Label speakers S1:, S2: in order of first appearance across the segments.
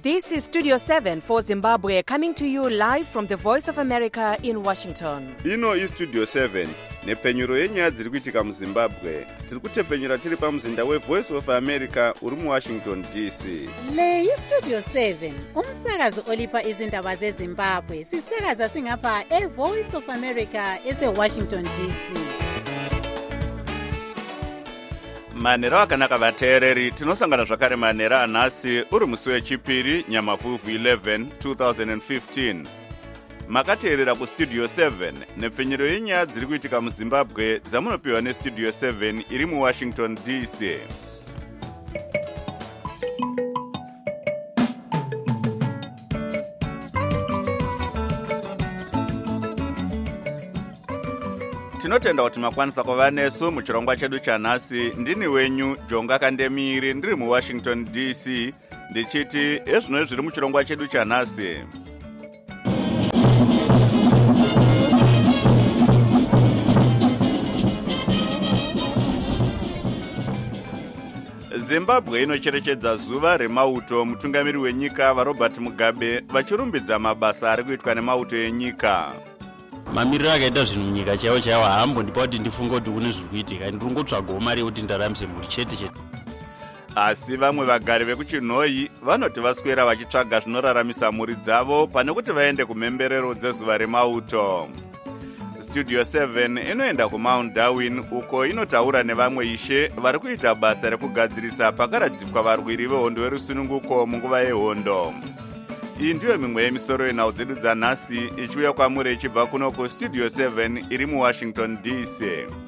S1: This is Studio 7 for Zimbabwe, coming to you live from the Voice of America in Washington.
S2: Ino is Studio 7, nepfenyuro yenyaya dziri kuitika muZimbabwe. Tiri kutepfenyura tiri pamuzinda weVoice of America uri muWashington DC.
S3: Le iStudio 7, umsakazo olipa izindaba zeZimbabwe. Sisakaza singapha eVoice of America eseWashington DC.
S2: Manhero akanaka vateereri, tinosangana zvakare manhero anhasi uri musi wechipiri Nyamavhuvhu 11 2015. Makateerera kuStudio 7 nepfenyuro yenyaya dziri kuitika muZimbabwe dzamunopiwa neStudio 7 iri muWashington DC. Tinotenda kuti makwanisa kuva nesu muchirongwa chedu chanhasi. Ndini wenyu Jonga Kandemiri, ndiri muWashington DC, ndichiti ezvino zviri muchirongwa chedu chanhasi. Zimbabwe inocherechedza zuva remauto. Mutungamiri wenyika vaRobert Mugabe vachirumbidza mabasa ari kuitwa nemauto enyika.
S4: Mamiriro akaita zvinhu munyika chaiwo chaiwo hambo ndipo kuti ndifunga kuti kune zviri kuitika, ndirongotsvagawo mari yekuti ndaramise mhuri chete chete.
S2: Asi vamwe vagari vekuchinhoi vanoti vaswera vachitsvaga zvinoraramisa mhuri dzavo pane kuti vaende kumhemberero dzezuva remauto. Studio 7 inoenda kuMount Darwin uko inotaura nevamwe ishe vari kuita basa rekugadzirisa pakaradzikwa varwiri vehondo verusununguko munguva yehondo. Iyi ndiyo mimwe yemisoro yenhau dzedu dzanhasi ichiuya kwamuri ichibva kuno kuStudio 7 iri muWashington DC.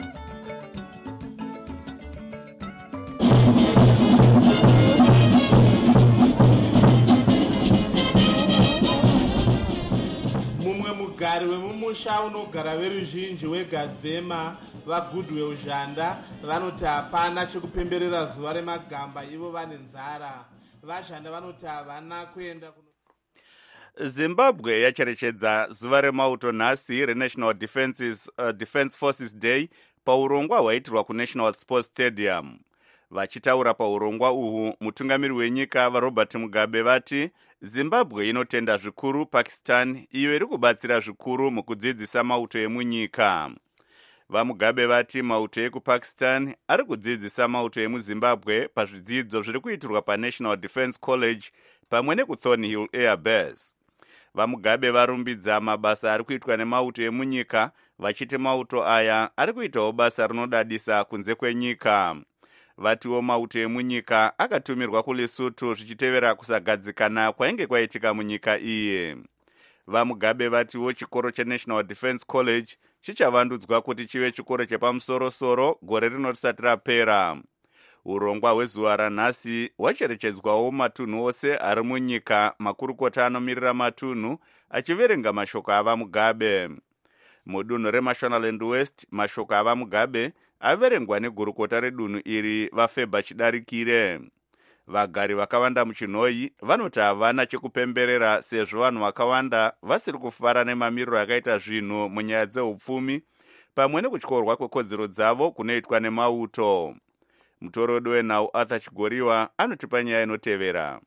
S5: Mumwe mugari wemumusha unogara veruzhinji weGadzema vaGoodwill Zhanda vanoti hapana chekupemberera zuva remagamba, ivo vane nzara. VaZhanda vanoti havana kuenda
S2: Zimbabwe yacherechedza zuva remauto nhasi reNational Defense Forces Day paurongwa hwaitirwa kuNational Sports Stadium. Vachitaura paurongwa uhu, mutungamiri wenyika vaRobert Mugabe vati Zimbabwe inotenda zvikuru Pakistan, iyo iri kubatsira zvikuru mukudzidzisa mauto emunyika. VaMugabe vati mauto ekuPakistan ari kudzidzisa mauto emuZimbabwe pazvidzidzo zviri kuitirwa paNational Defense College pamwe nekuThornhill Air Base. VaMugabe varumbidza mabasa ari kuitwa nemauto emunyika, vachiti mauto aya ari kuitawo basa rinodadisa kunze kwenyika. Vatiwo mauto emunyika akatumirwa kuLesotho zvichitevera kusagadzikana kwainge kwaitika munyika iye. VaMugabe vatiwo chikoro cheNational Defense College chichavandudzwa kuti chive chikoro chepamusoro-soro gore rino risati rapera. Urongwa hwezuva ranhasi hwacherechedzwawo matunhu ose ari munyika, makurukota anomirira matunhu achiverenga mashoko avaMugabe. Mudunhu reMashonaland West, mashoko avaMugabe averengwa negurukota redunhu iri vaFeba Chidarikire. Vagari vakawanda muchinhoi vanoti havana chekupemberera sezvo vanhu vakawanda vasiri kufara nemamiriro akaita zvinhu munyaya dzeupfumi pamwe nekutyorwa kwekodzero dzavo kunoitwa nemauto. Mutoredo wenhau Arthur Chigoriwa anotipa nyaya inotevera.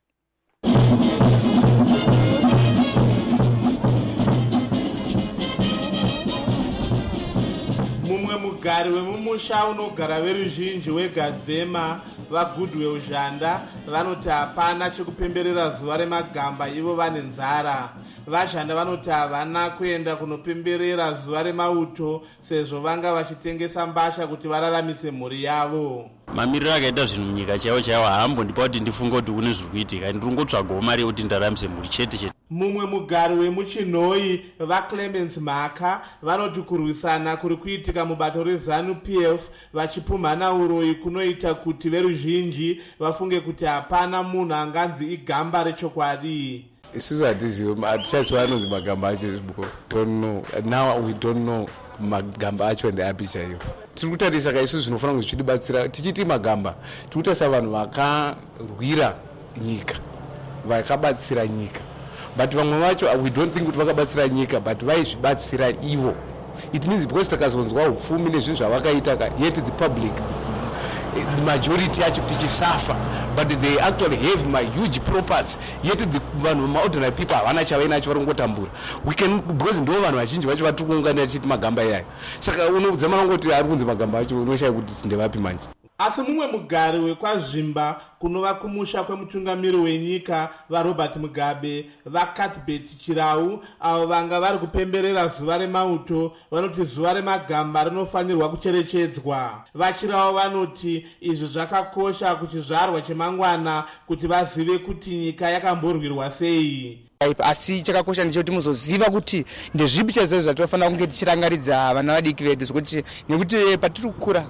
S5: mumwe mugari wemumusha unogara veruzhinji weGadzema vaGoodwill Zhanda vanoti hapana chekupemberera zuva remagamba, ivo vane nzara. VaZhanda vanoti havana kuenda kunopemberera zuva remauto sezvo vanga vachitengesa mbasha kuti vararamise mhuri yavo.
S4: Mamiriro akaita zvinhu munyika chaiwo chaiwo hambo ndipo kuti ndifunga kuti kune zviri kuitika, ndirongotsvagawo mari yekuti ndaramise mhuri chete chete.
S5: Mumwe mugari wemuchinhoi vaClemens Mhaka vanoti kurwisana kuri kuitika mubato reZANU-PF vachipumhana uroyi kunoita kuti veruzhinji vafunge kuti hapana munhu anganzi igamba rechokwadi.
S6: Isusu hatizivi, hatichaziva anonzi magamba acho. Now we don't know magamba acho ndeapi chaiwo. Tiri kutarisa kaisusu zvinofanira kuti zvichibatsira tichiti magamba tiri kutarisa vanhu vakarwira nyika, vakabatsira nyika. But vamwe vacho we don't think kuti vakabatsira nyika, but vaizvibatsira ivo. It means because takazonzwa upfumi nezvinhu zvavakaita, yet the public majority yacho tichisafa but they actually have my huge properties, yet the ordinary people havana chavainacho vari kungotambura. We can, because ndo vanhu vazhinji vacho vatiri kuunganira tichiti magamba iyayo. Saka unodzama ngoti ari kunzi magamba acho unoshaya kuti ndevapi manje.
S5: Asi mumwe mugari wekwazvimba kunova kumusha kwemutungamiri wenyika vaRobert Mugabe vaCuthbert Chirau avo vanga vari kupemberera zuva remauto vanoti zuva remagamba rinofanirwa kucherechedzwa. VaChirau vanoti izvi zvakakosha kuchizvarwa chemangwana kuti vazive kuti nyika yakamborwirwa sei.
S7: Asi chakakosha ndechekuti muzoziva kuti ndezvipi chaizvo zvatofanira kunge tichirangaridza vana vadiki vedu zvekuti nekuti patiri kukura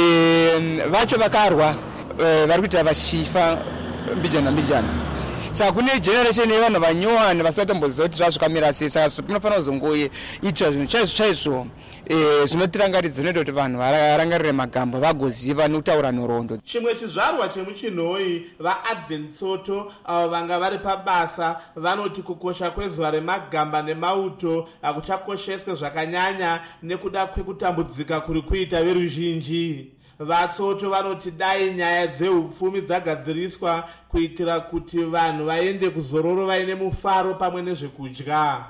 S7: vacho vakarwa vari kuita vachifa mbijana. Saka kune generation yevanhu vanyowani vasatomboziva kuti zvazvakamira sei. Saka tinofanira kuzongoita zvinhu chaizvo zvinotirangaridza zvinoita kuti vanhu varangarire magamba vagoziva nekutaura nhoroondo.
S5: Chimwe chizvarwa chemuchinhoi vaAdvent Soto avo vanga vari pabasa vanoti kukosha kwezuva remagamba nemauto hakuchakosheswe zvakanyanya nekuda kwekutambudzika kuri kuita veruzhinji. VaSoto vanoti dai nyaya dzeupfumi dzagadziriswa kuitira kuti vanhu vaende kuzororo vaine mufaro pamwe nezvekudya.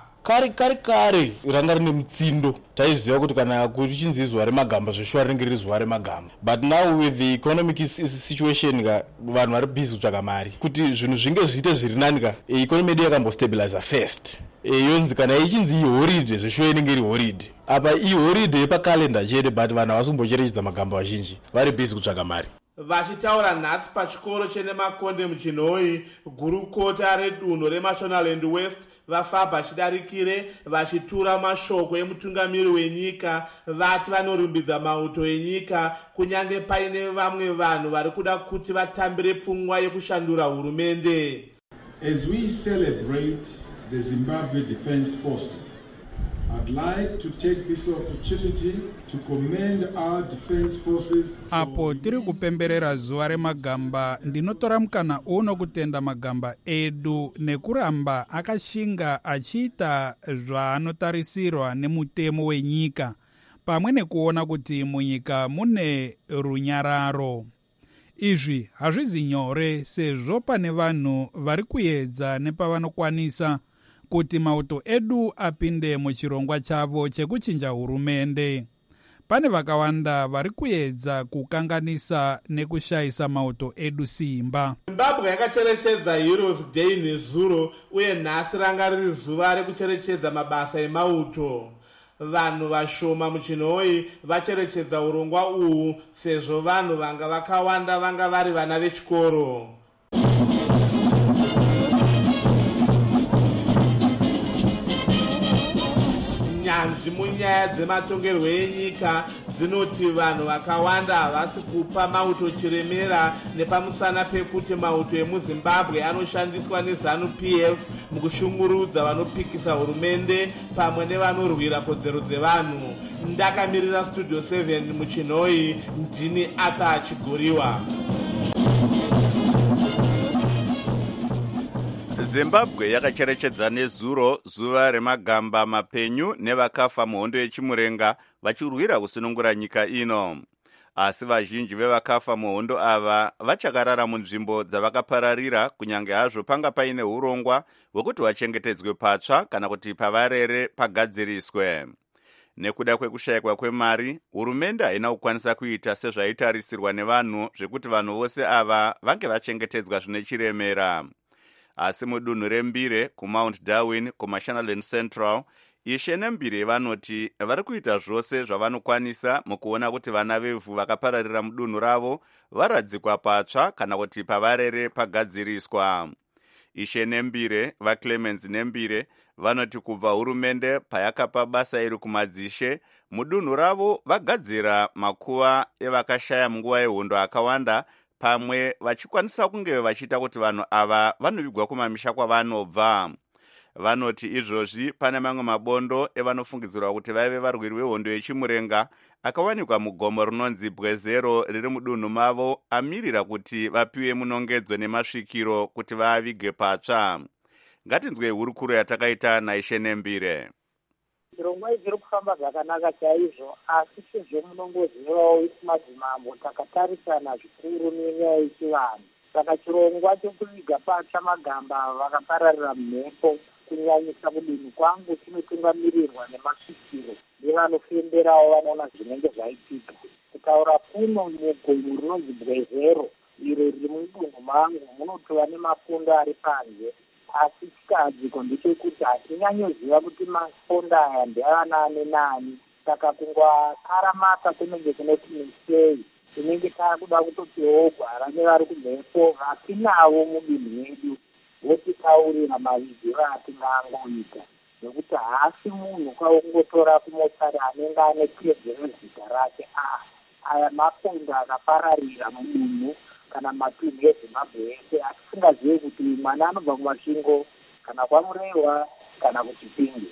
S8: Kare ranga rine mutsindo taiziva kuti kana kuti chinzi zuva remagamba zveshuwa rinenge riri zuva remagamba, but now with the economic situation vanhu vari busy kutsvaka mari kuti zvinhu zvinge zviite zviri nani ka economy yedu yakambostabilize first yonzi kana ichinzi ihoride zveshuwa inenge iri horide. Apa ihoride yepakalenda chete, but vanhu havasi kumbocherechedza magamba vazhinji vari busy kutsvaka mari.
S5: Vachitaura nhasi pachikoro chene Makonde muchinhoi, gurukota redunhu reMashonaland West vafamba chidarikire vachitura mashoko emutungamiri wenyika vati vanorumbidza mauto enyika kunyange paine vamwe vanhu vari kuda kuti vatambire pfungwa yekushandura hurumende.
S9: As we celebrate the Zimbabwe Defence Forces, I'd like to take this opportunity to commend our defense forces.
S10: Apo tiri kupemberera zuva remagamba, ndinotora mukana uno kutenda magamba edu nekuramba akashinga achiita zvaanotarisirwa nemutemo wenyika, pamwe nekuona kuti munyika mune runyararo. Izvi hazvizi nyore sezvo pane vanhu vari kuedza nepavanokwanisa kuti mauto edu apinde muchirongwa chavo chekuchinja hurumende. Pane vakawanda vari kuedza kukanganisa nekushayisa mauto edu simba.
S5: Zimbabwe yakacherechedza Heroes Day nezuro uye nhasi ranga riri zuva rekucherechedza mabasa emauto. Vanhu vashoma muchinhoi vacherechedza urongwa uhu sezvo vanhu vanga vakawanda vanga vari vana vechikoro. Nyanzvi munyaya dzematongerwo enyika dzinoti vanhu vakawanda havasi kupa mauto chiremera nepamusana pekuti mauto emuZimbabwe anoshandiswa neZANU-PF mukushungurudza vanopikisa hurumende pamwe nevanorwira kodzero dzevanhu. Ndakamirira Studio 7 muchinhoi, ndini Arthur Chigoriwa.
S2: Zimbabwe yakacherechedza nezuro zuva remagamba mapenyu nevakafa muhondo yechimurenga vachirwira kusunungura nyika ino. Asi vazhinji vevakafa muhondo ava vachakarara munzvimbo dzavakapararira kunyange hazvo panga paine urongwa hwekuti vachengetedzwe patsva kana kuti pavarere pagadziriswe. Nekuda kwekushayikwa kwemari, hurumende haina kukwanisa kuita sezvaitarisirwa nevanhu zvekuti vanhu vose ava vange vachengetedzwa zvine chiremera. Asi mudunhu reMbire kuMount Darwin kuMashonaland Central, Ishe neMbire vanoti vari kuita zvose zvavanokwanisa mukuona kuti vana vevhu vakapararira mudunhu ravo varadzikwa patsva kana kuti pavarere pagadziriswa. Ishe neMbire vaClemens neMbire vanoti kubva hurumende payakapa basa iri kumadzishe mudunhu ravo vagadzira makuva evakashaya munguva yehondo akawanda, pamwe vachikwanisa kunge vachiita kuti vanhu ava vanovigwa kumamisha kwavanobva. Vanoti izvozvi pane mamwe mabondo evanofungidzirwa kuti vaive varwiri vehondo yechimurenga akawanikwa mugomo rinonzi Bwezero riri mudunhu mavo amirira kuti vapiwe munongedzo nemasvikiro kuti vaavige patsva. Ngatinzwe hurukuro yatakaita naIshe neMbire.
S11: Zvirongwa izvi zviri kufamba zvakanaka chaizvo, asi sezvo munongozivawo madzimambo takatarisana zvikuru nenyaya yechivanhu. saka chirongwa chekuviga patsva magamba vakapararira mhepo kunyanyisa kudini kwangu chinotungamirirwa nemasvikiro nevanofemberawo vanoona zvinenge zvaitika. Kutaura kuno mugomo rinonzi Bwezero iro riri mudunhu mangu munotova nemapondo ari panze, asi chikadziko ndechekuti hatinyanyoziva kuti mapondo aya ndeanani nani, saka kungwakaramata kunenge kunoti misei tinenge taakuda kutotiwo gwara nevari kumhepo vatinavo mudunhu medu votitaurira mavidziro atingangoita, nekuti haasi munhu kwaungotora kumotsari anenge ane tedzero zita rake. Aya mapondo akapararira mudunhu kana matunhu eZimbabwe ese, atisingazivi kuti mwana anobva kumasvingo kana kwamurehwa kana kuchipinge.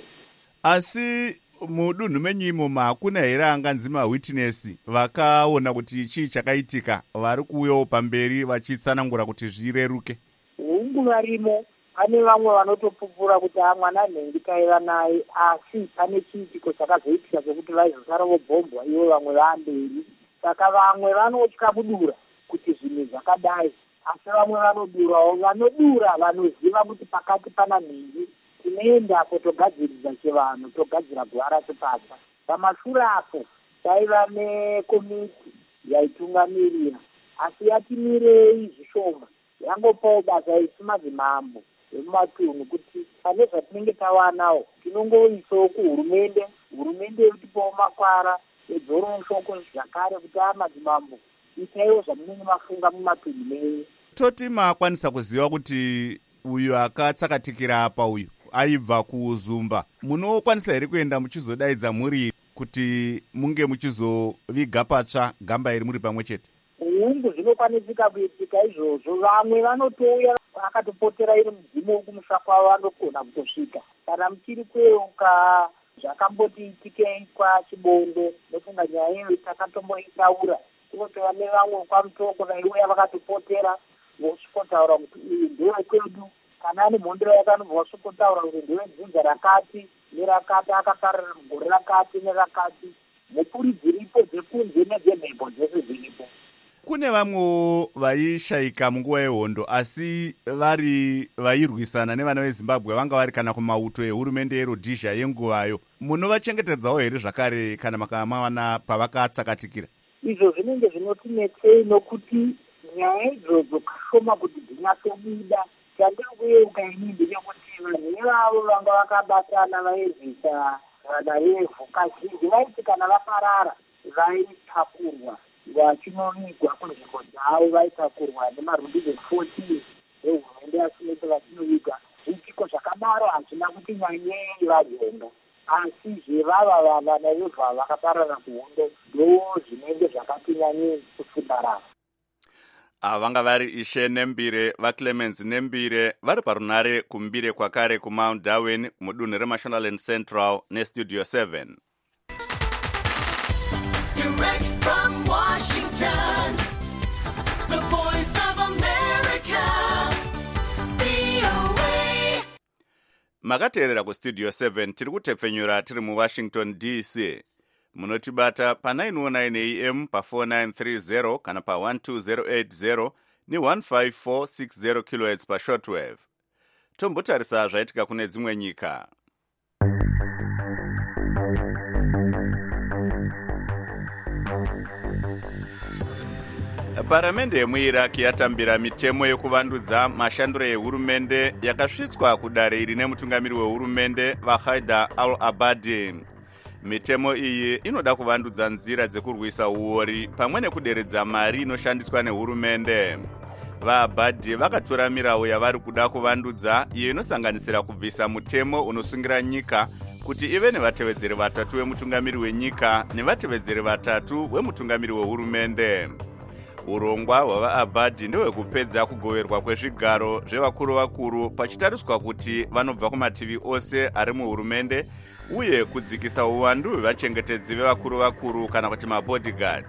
S2: Asi mudunhu menyu imomo hakuna here anganzi mawitness vakaona kuti chii chakaitika, vari kuuyawo pamberi vachitsanangura kuti zvireruke?
S11: Hungu varimo, pane vamwe vanotopupura kuti mwana nhengi taiva naye, asi pane chiitiko chakazoitika chekuti vaizosara vobhombwa ivo vamwe vamberi. Saka vamwe vanotya kudura kuti zvinhu zvakadai, asi vamwe vanodurawo. Vanodura vanoziva kuti pakati pana nhingi, tinoenda apo togadziridza chevanhu, togadzira gwara chepatsva. Pamashure apo taiva nekomiti yaitungamirira, asi yatimirei zvishoma, yangopawo basa isi madzimambo emumatunhu kuti pane zvatinenge tawanawo tinongoisawo kuhurumende, hurumende yotipawo makwara edzoro shoko zvakare kuti madzimambo itaiwo zvamunenge mafunga mumatunhu menyu.
S2: Toti makwanisa kuziva kuti uyu akatsakatikira apa uyu aibva kuZumba, munokwanisa here kuenda muchizodaidza muri kuti munge muchizoviga patsva gamba iri muri pamwe chete?
S11: Hungu zvinokwanisika kuitika izvozvo. Vamwe vanotouya vakatopotera iri mudzimu wokumusha kwavo vanokona kutosvika. Kana muchiri kweuka zvakamboti itikei kwaChibondo nekunga nyaya iyo takatomboitaura, kunotova nevamwe kwamutoko naiuya vakatopotera vosvikotaura kuti uyu ndewe kwedu, kana ane mhondero yakanobva vasvikotaura kuti ndewe dzinza rakati nerakati, akapararira mugore rakati nerakati. Mupuri dziripo dzekunze nedzemhepo dzese dziripo.
S2: Kune vamwewo vaishayika munguva yehondo, asi vari vairwisana nevana veZimbabwe, vanga vari kana kumauto ehurumende yeRhodhisia yenguvayo. Munovachengetedzawo here zvakare kana makamawana pavakatsakatikira?
S11: Izvo zvinenge zvinotinetsei nokuti nyaya idzodzo kashoma kuti dzinyatsobida. Chandiri kuyeuka ini ndechekuti vanhu ivavo vanga vakabatana vairwisa vana vevhu, kazhinji vaiti kana vaparara vaitakurwa vachinovigwa kunzvimbo dzavo, vaitakurwa nemarudzi 14 ehurumende yaSoweto vachinoviga. Zviitiko zvakadaro hazvina kuti nyanyei vajonga, asi zvevava vana vevhu vakaparara kuhondo ndo zvinenge zvakati nyanyei kusimbarara.
S2: Vanga vari Ishe Nembire, vaClemens Nembire, vari parunare kumbire kwakare kuMount Darwin mudunhu reMashonaland Central neStudio 7.
S12: Direct from Washington, the voice of America, VOA.
S2: Makateerera kuStudio 7 tiri kutepfenyura tiri muWashington DC. Munotibata pa 919 AM pa 4930 kana pa 12080 ni 15460 kHz pa shortwave. Tombotarisa zvaitika kune dzimwe nyika. Paramende yemuIraq yatambira mitemo yekuvandudza mashanduro ehurumende yakasvitswa kudare iri nemutungamiri wehurumende vaHaidar al-Abadi. Mitemo iyi inoda kuvandudza nzira dzekurwisa uori pamwe nekuderedza mari inoshandiswa nehurumende. VaAbadi vakatora mirawo yavari kuda kuvandudza iyo inosanganisira kubvisa mutemo unosungira nyika kuti ive nevatevedzeri vatatu vemutungamiri wenyika nevatevedzeri vatatu vemutungamiri wehurumende. Urongwa hwavaAbadi ndehwekupedza kugoverwa kwezvigaro zvevakuru vakuru pachitariswa kuti vanobva kumativi ose ari muhurumende uye kudzikisa uwandu hwevachengetedzi vevakuru vakuru kana kuti mabodyguard.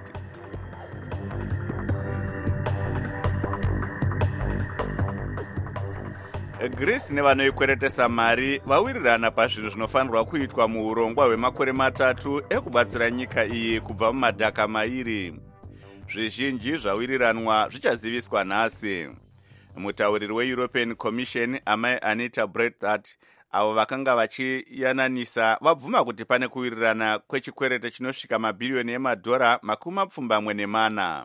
S2: Greece nevanoikweretesa mari vawirirana pazvinhu zvinofanirwa kuitwa muurongwa hwemakore matatu ekubatsira nyika iyi kubva mumadhaka mairi. zvizhinji zvawiriranwa zvichaziviswa nhasi. Mutauriri weEuropean Commission amai Anita Brethat avo vakanga vachiyananisa vabvuma kuti pane kuwirirana kwechikwerete chinosvika mabhiriyoni emadhora 24.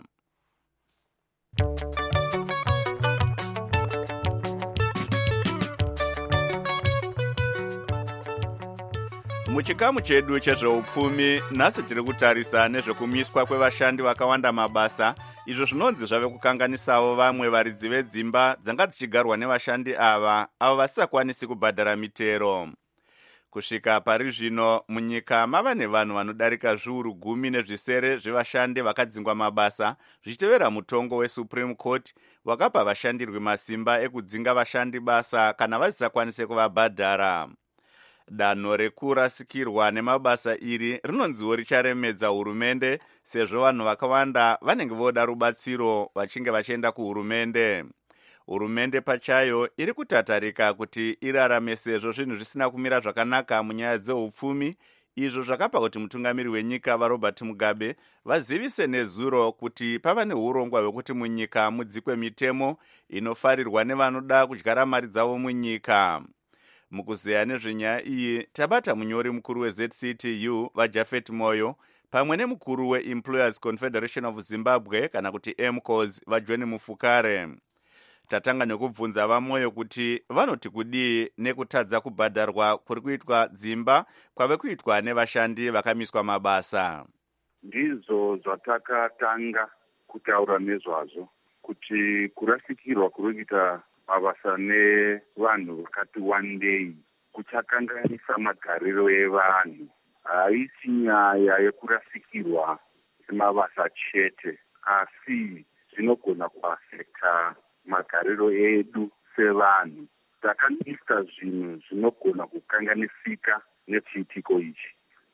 S2: Muchikamu chedu chezveupfumi, nhasi tiri kutarisa nezvekumiswa kwevashandi vakawanda mabasa, izvo zvinonzi zvave kukanganisawo vamwe varidzi vedzimba dzanga dzichigarwa nevashandi ava, avo vasisakwanisi kubhadhara mitero. Kusvika pari zvino, munyika mava nevanhu vanodarika zviuru 10 zvevashandi vakadzingwa mabasa, zvichitevera mutongo weSupreme Court wakapa vashandirwi masimba ekudzinga vashandi basa kana vasisakwanise kuvabhadhara. Danho rekurasikirwa nemabasa iri rinonziwo richaremedza hurumende, sezvo vanhu vakawanda vanenge voda rubatsiro vachinge vachienda kuhurumende. Hurumende pachayo iri kutatarika kuti irarame sezvo zvinhu zvisina kumira zvakanaka munyaya dzeupfumi, izvo zvakapa kuti mutungamiri wenyika vaRobert Mugabe vazivise nezuro kuti pava neurongwa hwekuti munyika mudzikwe mitemo inofarirwa nevanoda kudyara mari dzavo munyika. Mukuzeya nezvenyaya iyi tabata munyori mukuru weZCTU vaJafet Moyo pamwe nemukuru weEmployers Confederation of Zimbabwe kana kuti MCOS vaJohn Mufukare. Tatanga nekubvunza vaMoyo kuti vanoti kudii nekutadza kubhadharwa kuri kuitwa dzimba kwave kuitwa nevashandi vakamiswa mabasa.
S13: Ndizvo zvatakatanga kutaura nezvazvo kuti kurasikirwa kuri kuita mabasa nevanhu vakati wandei kuchakanganisa magariro evanhu. Haisi nyaya yekurasikirwa semabasa chete, asi zvinogona kuafekta magariro edu sevanhu. Takanisa zvinhu zvinogona kukanganisika nechiitiko ichi.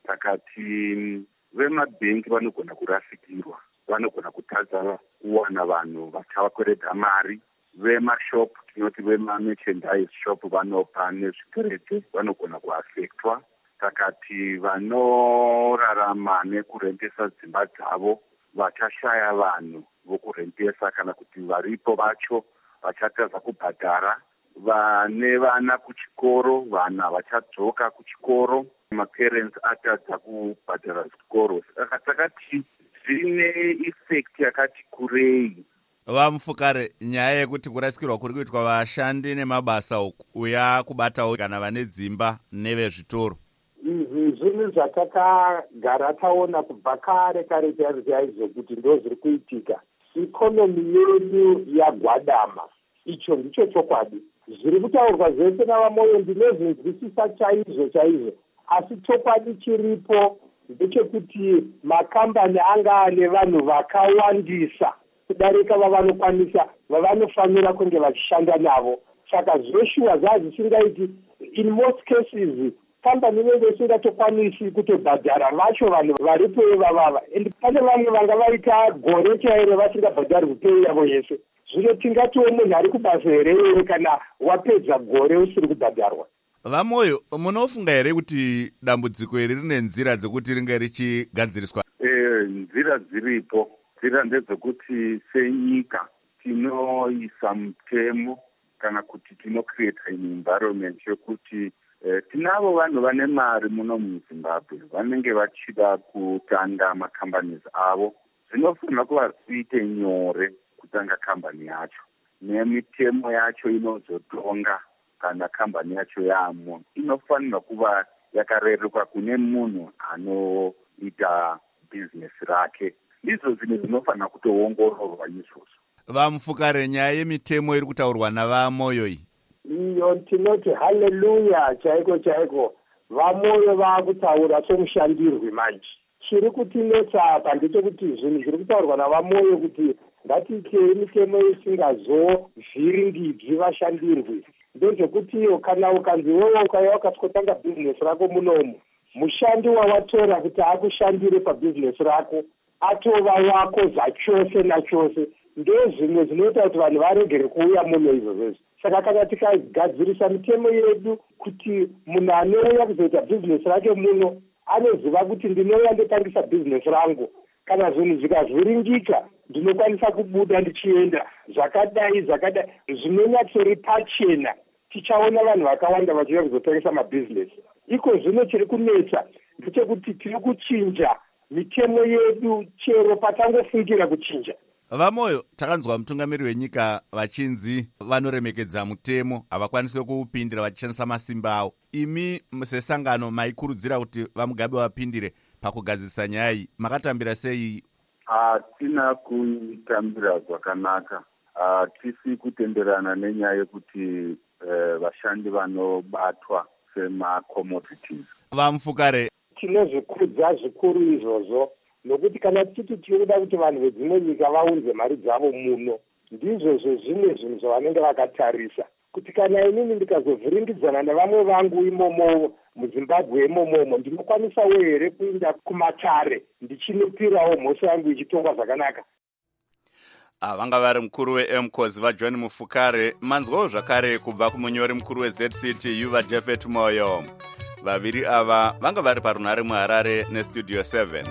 S13: Takati vemabhengi vanogona kurasikirwa, vanogona kutadza kuwana vanhu vachavakweredza mari. Vemashop, tinoti vema-merchandise shop vanopa nezvikwerete vanogona kuafektwa. Takati vanorarama nekurentesa dzimba dzavo vachashaya vanhu vokurentesa kana kuti varipo vacho vachatadza kubhadhara. Vane vana kuchikoro, vana vachadzoka kuchikoro, maparents atadza kubhadhara zvikoro. Saka takati zvine effect yakati kurei.
S2: Vamufukare, nyaya yekuti kurasikirwa kuri kuitwa vashandi nemabasa uya kubatawo kana vane dzimba nevezvitoro.
S11: Zvinhu zvatakagara taona kubva kare chaizvo kuti ndo zviri kuitika. Ikonomi yedu yagwadama. Icho ndicho chokwadi. Zviri kutaurwa zvese navaMoyo ndinozvinzwisisa chaizvo. Asi chokwadi chiripo ndechekuti makambani anga ane vanhu vakawandisa kudarika vavanokwanisa vavanofanira kunge vachishanda navo. Saka zveshuwa zvisingaiti, in most cases kambani inenge isingatokwanisi kutobhadhara vacho vanhu varipo ivavava. And pane vamwe vanga vaita gore chairo vasingabhadharwi pei yavo yese. Zvino tingatiwo munhu ari kubasa here kana wapedza gore usiri kubhadharwa.
S2: VaMoyo, munofunga here kuti dambudziko iri rine nzira dzekuti ringe richigadziriswa?
S13: Nzira dziripo. Nzira ndedzekuti senyika tinoisa mutemo kana kuti tinocreate environment yokuti tinavo vanhu vane mari muno muZimbabwe vanenge vachida kutanga macompanies avo. Zvinofanira kuva zviite nyore kutanga kambani yacho, nemitemo yacho inozotonga kana kambani yacho yamo inofanira kuva yakareruka kune munhu anoita business rake. Izvo zvinhu zvinofanira kutoongororwa izvozvo.
S2: Vamufukare, nyaya yemitemo iri kutaurwa navaMoyo iyi?
S11: Iyo tinoti haleluya chaiko. VaMoyo vaakutaura somushandirwi manje. Chiri kutinetsa apa ndechekuti zvinhu zviri kutaurwa navaMoyo kuti ngatiitei mitemo isingazovhiringidzi vashandirwi. Ndezvekuti kana ukanzi wewe ukauya ukatanga bhizinesi rako munomu, mushandi wawatora kuti akushandire pabhizinesi rako atova wako zvachose nachose. Ndezvimwe zvinoita kuti vanhu varegere kuuya muno izvo zvese. Saka kana tikagadzirisa mitemo yedu kuti munhu anouya kuzoita bhizinesi rake muno anoziva kuti ndinouya ndotangisa bhizinesi rangu, kana zvinhu zvikavhiringika
S14: ndinokwanisa kubuda ndichienda zvakadai zvinonyatsori pachena. Tichaona vanhu vakawanda vachiuya kuzotengesa mabhizinesi. Iko zvino chiri kunetsa ndechekuti tiri kuchinja mitemo yedu chero patangofungira kuchinja.
S2: Vamoyo, takanzwa mutungamiri wenyika vachinzi vanoremekedza mutemo, havakwanisi kuupindira vachishandisa masimba avo. Imi sesangano maikurudzira kuti vaMugabe vapindire pakugadzirisa nyaya iyi, makatambira sei?
S13: Hatina kuitambira zvakanaka. Hatisi kutenderana nenyaya yekuti vashandi vanobatwa semacommodities.
S2: Vamufukare,
S14: tinozvikudza zvikuru izvozvo, nokuti kana tichiti tirikuda kuti vanhu vedzimwe nyika vaunze mari dzavo muno, ndizvozvo zvimwe zvinhu zvavanenge vakatarisa kuti kana inini ndikazovhiringidzana nevamwe vangu imomo muZimbabwe imomomo, ndinokwanisawo here kuenda kumatare ndichinopirawo mhosva yangu ichitongwa zvakanaka.
S2: Vanga vari mukuru weMCOS vaJohn Mufukare. Manzwawo zvakare kubva kumunyori mukuru weZCT Yuva Jeffet Moyo. Vaviri ava vanga vari parunhare muHarare neStudio 7.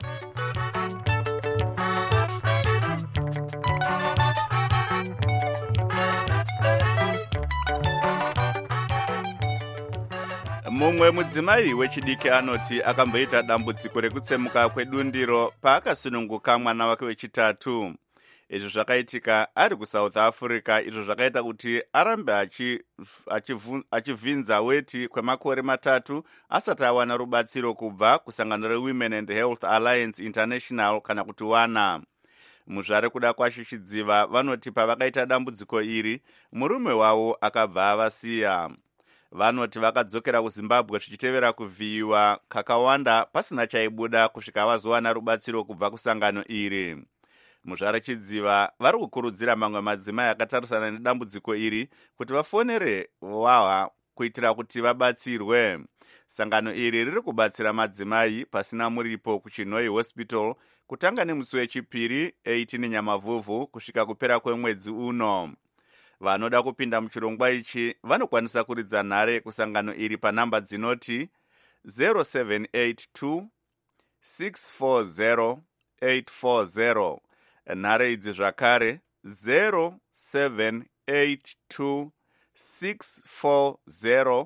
S2: Mumwe mudzimai wechidiki anoti akamboita dambudziko rekutsemuka kwedundiro paakasununguka mwana wake wechitatu. Izvo zvakaitika ari kuSouth Africa, izvo zvakaita kuti arambe achivhinza weti kwemakore matatu asati awana rubatsiro kubva kusangano reWomen and Health Alliance International kana kuti WANA. Muzvare kuda kwashishidziva vanoti pavakaita dambudziko iri, murume wavo akabva avasiya. Vanoti vakadzokera kuZimbabwe zvichitevera kuvhiyiwa kakawanda pasina chaibuda kusvika vazowana rubatsiro kubva kusangano iri. Muzvare chidziva vari kukurudzira mamwe madzimai akatarisana nedambudziko iri kuti vafonere wawa kuitira kuti vabatsirwe. Sangano iri riri kubatsira madzimai pasina muripo kuChinoi Hospital kutanga nemusi wechipiri 18 Nyamavhuvhu kusvika kupera kwemwedzi uno. Vanoda kupinda muchirongwa ichi vanokwanisa kuridza nhare kusangano iri panhamba dzinoti 0782 640 840. Nhare idzi zvakare 0782 640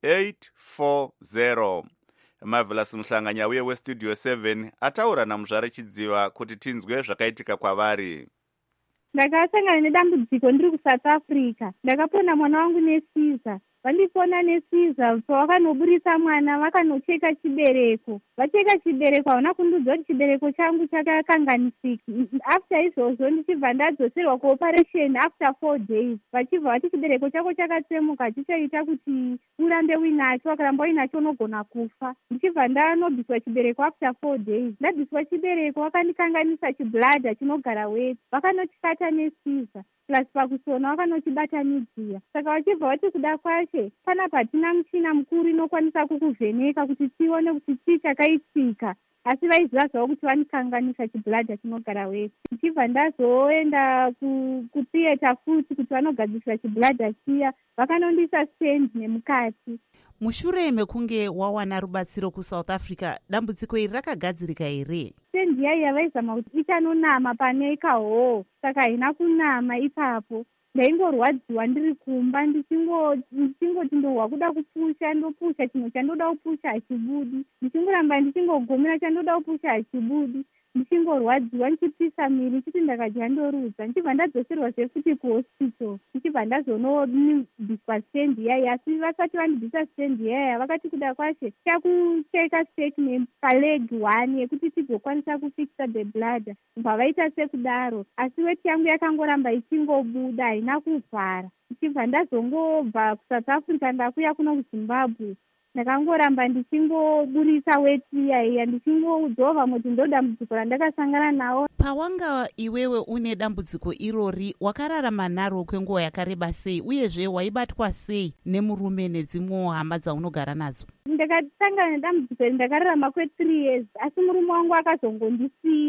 S2: 840. Marvelous Muhlanganya uye weStudio 7 ataura naMuzvare Chidziva kuti tinzwe zvakaitika kwavari.
S15: Ndakasangana nedambudziko ndiri kuSouth Africa. Ndakapona mwana wangu neSiza. Vandipona neSiza pavakanoburisa mwana vakanocheka chibereko. Vacheka chibereko havana kundiudza kuti chibereko changu chakakanganisika. After izvozvo ndichibva ndadzoserwa kuoperation after 4 days. Vachibva vati chibereko chako chakatsemuka chichaita kuti urambe uinacho, wakaramba uinacho unogona kufa. Ndichibva ndanobviswa chibereko after 4 days. Ndabviswa chibereko vakandikanganisa chibladha chinogara weti. Vakanochikata neSiza. Plus pakusona vakanochibatanidzira. Saka vachibva vati kuda kwashe pana patina muchina mukuru inokwanisa kukuvheneka kuti tione kuti chii chakaitika. Asi vaiziva zvavo kuti vanikanganisa chibladha chinogara weti. Ndichibva ndazoenda kutheatre futi kuti vanogadzisira chibladha chiya, vakanondisa stand nemukati.
S16: Mushure mekunge wawana rubatsiro kuSouth Africa, dambudziko iri rakagadzirika here?
S15: Stand yaiya vaizama kuti ichanonama pane ikahoo, saka haina kunama ipapo. Ndaingorwadziwa ndiri kumba ndichingoti ndohwa kuda kupusha, ndopusha chinhu chandoda kupusha hachibudi. Ndichingoramba ndichingogomera chandoda kupusha hachibudi. Ndichingorwadziwa ndichipisa miri chiti ndakadya ndorudza. Ndichibva ndadzoserwa futi kuhospital. Ndichibva ndazonobviswa stand yaiya, asi vasati vandibvisa stand yaiya vakati kuda kwashe chakucheka statement paleg 1 yekuti tigokwanisa kufixa the blood. Pavaita sekudaro, asi weti yangu yakangoramba ichingobuda, haina kuvhara. Ndichibva ndazongobva kuSouth Africa ndakuya kuno kuZimbabwe. Ndakangoramba ndichingoburisa weti yaiya, ndichingodzova kuti ndo dambudziko randakasangana nawo.
S16: Pawanga iwewe une dambudziko irori, wakararama naro kwenguva yakareba sei, uyezve waibatwa sei nemurume nedzimwe hama dzaunogara nadzo?
S15: Ndakasangana nedambudziko iri ndakararama kwe3 years, asi murume wangu akazongondisiya.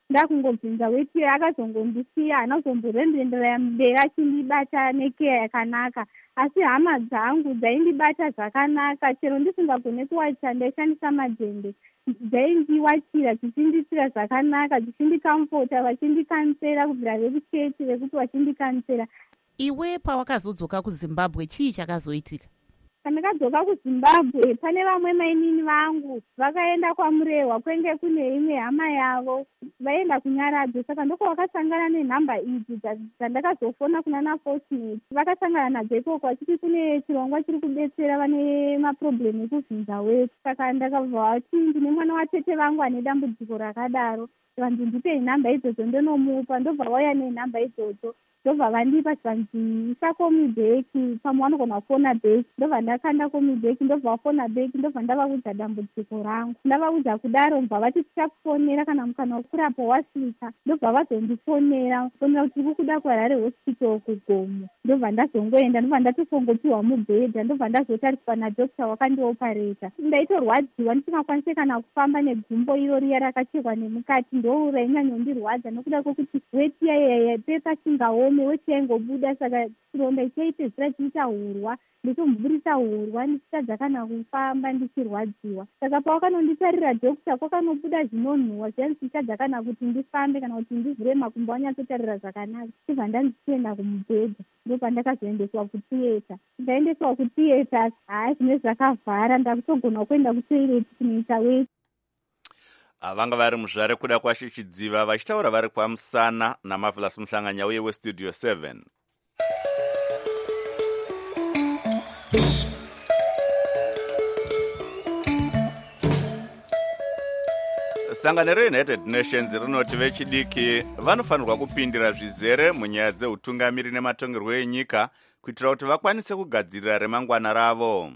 S15: ndakungobvunza weti akazongondisiya haana kuzomborendendera mberi achindibata nekeya yakanaka, asi hama dzangu dzaindibata zvakanaka. Chero ndisingagone kuwachira ndaishandisa madhende, dzaindiwachira dzichinditira zvakanaka, dzichindikamfota, vachindikansera kubvira vekuchechi vekuti vachindikansera.
S16: Iwe pawakazodzoka kuZimbabwe chii chakazoitika?
S15: Pandakadzoka kuZimbabwe pane vamwe mainini vangu vakaenda kwaMurehwa kwenge kune imwe hama yavo vaenda kuNyaradzi, saka ndoko vakasangana nenhamba idzi dzandakazofona kuna naFortunate. Vakasangana nadzo ikoko vachiti kune chirongwa chiri kudetsera vane maproblemu ekuvhinza wetu, saka ndakabva vati ndine mwana watete vangu ane dambudziko rakadaro, vanzi ndipei nhamba idzodzo ndonomupa. Ndobva vauya nenhamba idzodzo, ndobva vandipa chivanzi isa komibheki pamwe vanogona kufona bheki. Ndobva ndakanda komibheki, ndobva vafona bheki, ndobva ndavaudza dambudziko rangu. Ndavaudza kudaro mbva vati tichakufonera kana mukana wekurapo wasvika. Ndobva vazondifonera fonera kuti tiri kuda kuHarare hospital kuGomo. Ndobva ndazongoenda, ndobva ndatisongopiwa mubhedha, ndobva ndazotariswa nadhokita wakandiopareta. Ndaitorwadziwa ndisingakwanisi kana kufamba negumbo iro riya rakachekwa nemukati, ndo rainyanyondirwadza nokuda kwokuti weti yapepa chingaome, weti yaingobuda, saka chironda ichaitezira chiita hurwa, ndichomburisa hurwa ndichitadza kana kufamba ndichirwadziwa. Saka pawakanonditarira dhokita kwakanobuda zvinonhuhwa zviya ndichitadza kana kuti ndifambe kana kuti ndivhure makumbo anyatsotarira zvakanaka. Chibva ndandichienda kumubhedha, ndopandakazoendeswa kutiyeta. Ndaendeswa kutiyeta, zvine zvakavhara, ndakutogona kuenda kutoireti kunoita weti.
S2: Vanga vari muzvare kuda kwashichidziva vachitaura vari kwamusana naMarvelous Muhlanganya uye weStudio 7. Sangano reUnited Nations rinoti vechidiki vanofanirwa kupindira zvizere munyaya dzeutungamiri nematongerwo enyika kuitira kuti vakwanise kugadzirira remangwana ravo.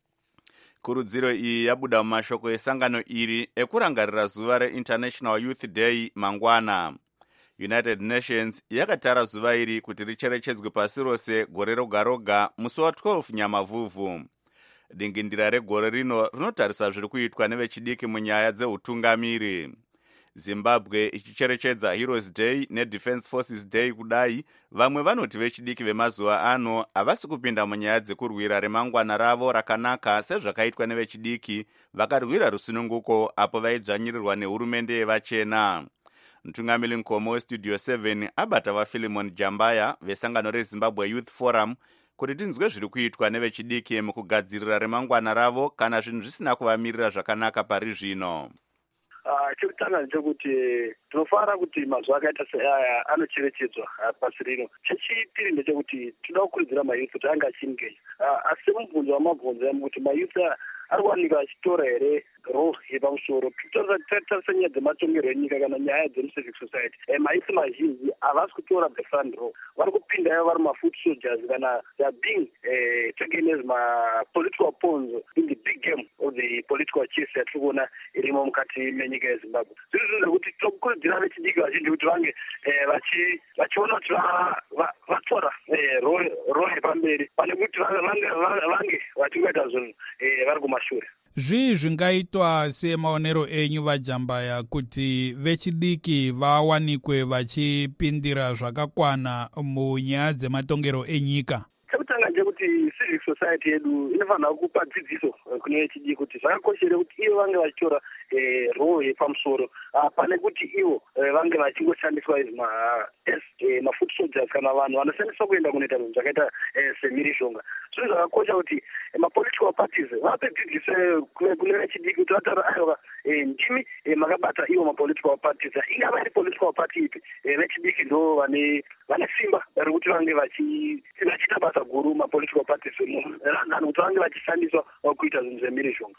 S2: Kurudziro iyi yabuda mumashoko esangano iri ekurangarira zuva reInternational Youth Day mangwana. United Nations yakatara zuva iri kuti richerechedzwe pasi rose gore roga roga musi wa12 Nyamavhuvhu. Dingindira regore rino rinotarisa zviri kuitwa nevechidiki munyaya dzeutungamiri. Zimbabwe ichicherechedza Heroes Day neDefense Forces Day kudai, vamwe vanoti vechidiki vemazuva ano havasi kupinda munyaya dzekurwira remangwana ravo rakanaka sezvakaitwa nevechidiki vakarwira rusununguko apo vaidzvanyirirwa nehurumende yevachena. Mutungamiri Nkomo weStudio 7 abata vaPhilemon Jambaya vesangano reZimbabwe Youth Forum kuti tinzwe zviri kuitwa nevechidiki mukugadzirira remangwana ravo kana zvinhu zvisina kuvamirira zvakanaka pari zvino.
S17: Chekutanga ndechekuti tinofanira kuti mazuva akaita seaya anocherechedzwa pasi rino. Chechipiri ndechekuti tinoda kukurudzira mayuth kuti ange achinge asi mubvunzo wamabvunzo kuti mayuth ari kuwanika achitora here role yepamusoro. Tarisa nyaya dzematongerwo enyika kana nyaya dzemucivic society, mayuth mazhinji havasi kutora the front row, vari kupinda ivo vari mafoot soldiers kana they are being taken as political pawns in the big game of the political chess yatiri kuona irimo mukati menyika yeZimbabwe. Zviri zvinoda kuti tokurudzira vechidiki vazhinji kuti vange vachiona kuti vatora role yepamberi pane kuti vange vachingoita zvinhu vari kumashure.
S10: Zvii zvingaitwa semaonero enyu vaJambaya kuti vechidiki vawanikwe vachipindira zvakakwana munyaya dzematongero enyika?
S17: Chekutanga ndechekuti civic society yedu inofanira kupa dzidziso kune vechidiki kuti zvakakoshere kuti ivo vange vachitora role yepamusoro pane kuti ivo vange vachingoshandiswa as mafoot soldiers kana vanhu vanoshandiswa kuenda kunoita zvinhu zvakaita semhirizhonga. Zvinhu zvakakosha kuti mapolitical parties vape dzidziso kune vechidiki kuti vataura aiwa ndimi makabata ivo mapolitical parties, ingava iri political party ipi, vechidiki ndo vane simba rekuti vange vachiita basa guru mapolitical parties than kuti vange vachishandiswa kuita zvinhu zvemhirizhonga.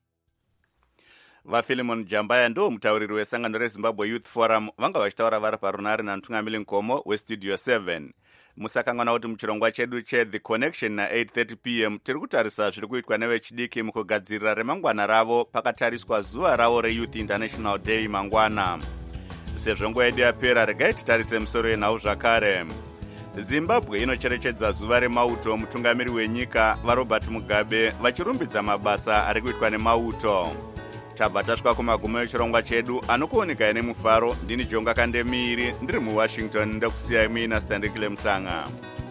S2: VaPhilemon Jambaya ndo mutauriri wesangano reZimbabwe Youth Forum vanga vachitaura vari parunare namutungamiri Nkomo weStudio 7. Musakangwana kuti muchirongwa chedu cheThe Connection na8:30 p.m. tiri kutarisa zviri kuitwa nevechidiki mukugadzirira remangwana ravo pakatariswa zuva ravo reYouth International Day mangwana. Sezvo nguva yedu yapera, regai titarise musoro yenhau zvakare. Zimbabwe inocherechedza zuva remauto mutungamiri wenyika vaRobert Mugabe vachirumbidza mabasa ari kuitwa nemauto. tabva tasvika kumagumo echirongwa chedu anokuoneka nemufaro. Ndini Jonga Kandemiri ndiri muWashington, ndakusiyai muina Standekile Mhlanga.